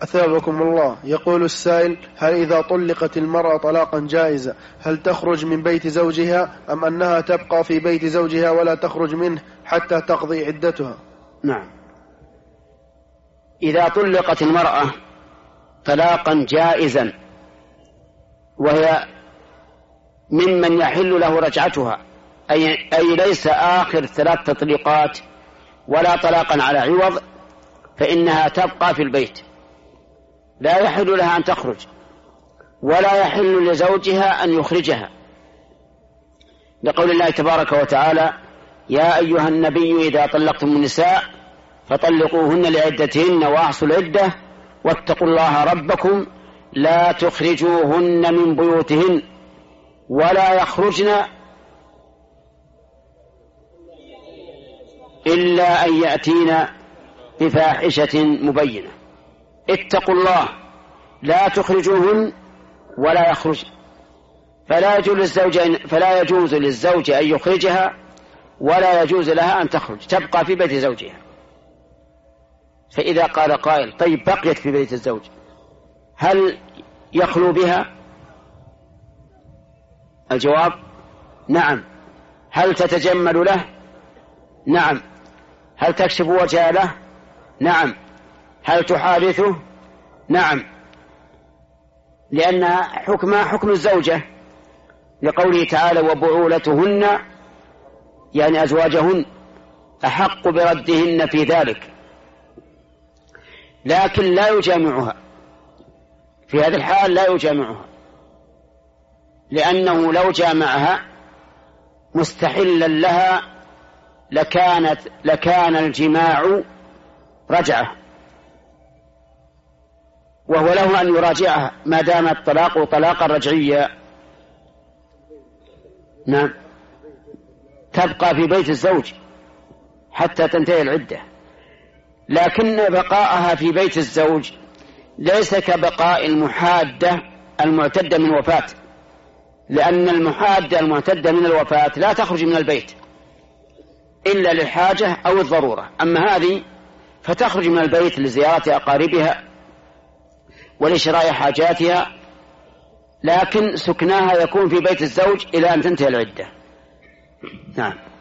أثابكم الله. يقول السائل: هل إذا طلقت المرأة طلاقا جائزا هل تخرج من بيت زوجها أم أنها تبقى في بيت زوجها ولا تخرج منه حتى تقضي عدتها؟ نعم، إذا طلقت المرأة طلاقا جائزا وهي ممن يحل له رجعتها، أي ليس آخر 3 تطليقات ولا طلاقا على عوض، فإنها تبقى في البيت، لا يحل لها أن تخرج ولا يحل لزوجها أن يخرجها، لقول الله تبارك وتعالى: يا أيها النبي إذا طلقتم النساء فطلقوهن لعدتهن وأحصوا العدة واتقوا الله ربكم لا تخرجوهن من بيوتهن ولا يخرجن إلا أن يأتين بفاحشة مبينة. اتقوا الله لا تخرجوهن ولا يخرجن، فلا يجوز للزوج أن يخرجها ولا يجوز لها أن تخرج، تبقى في بيت زوجها. فإذا قال قائل: طيب بقيت في بيت الزوج هل يخلو بها؟ الجواب: نعم. هل تتجمل له؟ نعم. هل تكشف وجهها له؟ نعم. هل تحادثه؟ نعم، لأن حكمها حكم الزوجة، لقوله تعالى: وبعولتهن يعني أزواجهن أحق بردهن في ذلك، لكن لا يجامعها في هذه الحال، لا يجامعها، لأنه لو جامعها مستحلا لها لكان الجماع رجعه، وهو له أن يراجعها ما دام الطلاق طلاقا رجعيا. نعم، تبقى في بيت الزوج حتى تنتهي العدة، لكن بقاءها في بيت الزوج ليس كبقاء المحادة المعتدة من وفاة، لأن المحادة المعتدة من الوفاة لا تخرج من البيت إلا للحاجة أو الضرورة، أما هذه فتخرج من البيت لزيارة أقاربها ولشراء حاجاتها، لكن سكناها يكون في بيت الزوج إلى أن تنتهي العدة. نعم.